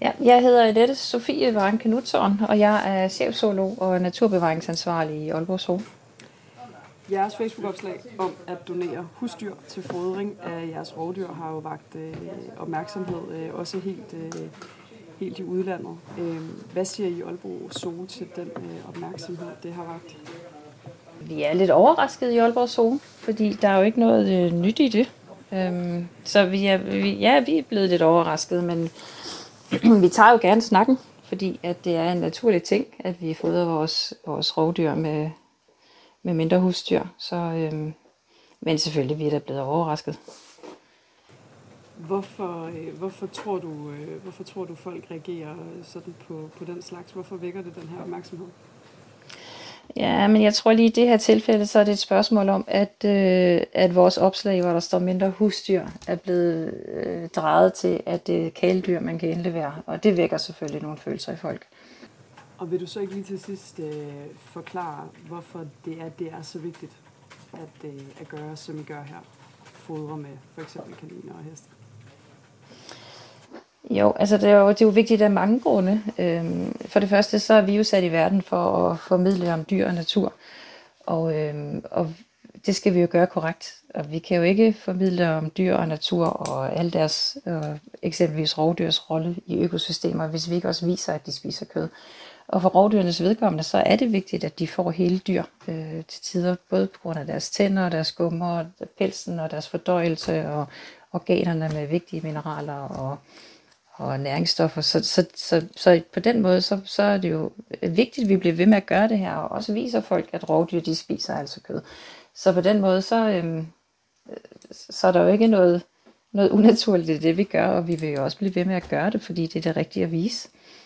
Ja, jeg hedder Annette Sofie Varen Knutzon, og jeg er chefzoolog og naturbevaringsansvarlig i Aalborg Zoo. Jeres Facebook-opslag om at donere husdyr til fodring af jeres rovdyr har jo vagt opmærksomhed, også helt i udlandet. Hvad siger I Aalborg Zoo til den opmærksomhed, det har vagt? Vi er lidt overrasket i Aalborg Zoo, fordi der er jo ikke noget nyt i det. Så vi er blevet lidt overrasket, men vi tager jo gerne snakken, fordi at det er en naturlig ting, at vi fodrer vores rovdyr med mindre husdyr. Men selvfølgelig vi er da blevet overrasket. Hvorfor tror du folk reagerer sådan på den slags? Hvorfor vækker det den her opmærksomhed? Ja, men jeg tror lige i det her tilfælde, så er det et spørgsmål om, at vores opslag, hvor der står mindre husdyr, er blevet drejet til, at det er kæledyr, man kan indlevere. Og det vækker selvfølgelig nogle følelser i folk. Og vil du så ikke lige til sidst forklare, hvorfor det er så vigtigt at gøre, som I gør her? Fodre med for eksempel kaniner og heste. Jo, altså det er jo vigtigt af mange grunde. For det første, så er vi jo sat i verden for at formidle om dyr og natur. Og det skal vi jo gøre korrekt. Og vi kan jo ikke formidle om dyr og natur og alle deres, eksempelvis rovdyrs rolle i økosystemer, hvis vi ikke også viser, at de spiser kød. Og for rovdyrenes vedkommende, så er det vigtigt, at de får hele dyr til tider, både på grund af deres tænder, og deres gummer, og pelsen og deres fordøjelse og organerne med vigtige mineraler og næringsstoffer. Så på den måde, så er det jo vigtigt, at vi bliver ved med at gøre det her, og også viser folk, at rovdyr, de spiser altså kød. Så på den måde, så er der jo ikke noget unaturligt i det, vi gør, og vi vil jo også blive ved med at gøre det, fordi det er det rigtige at vise.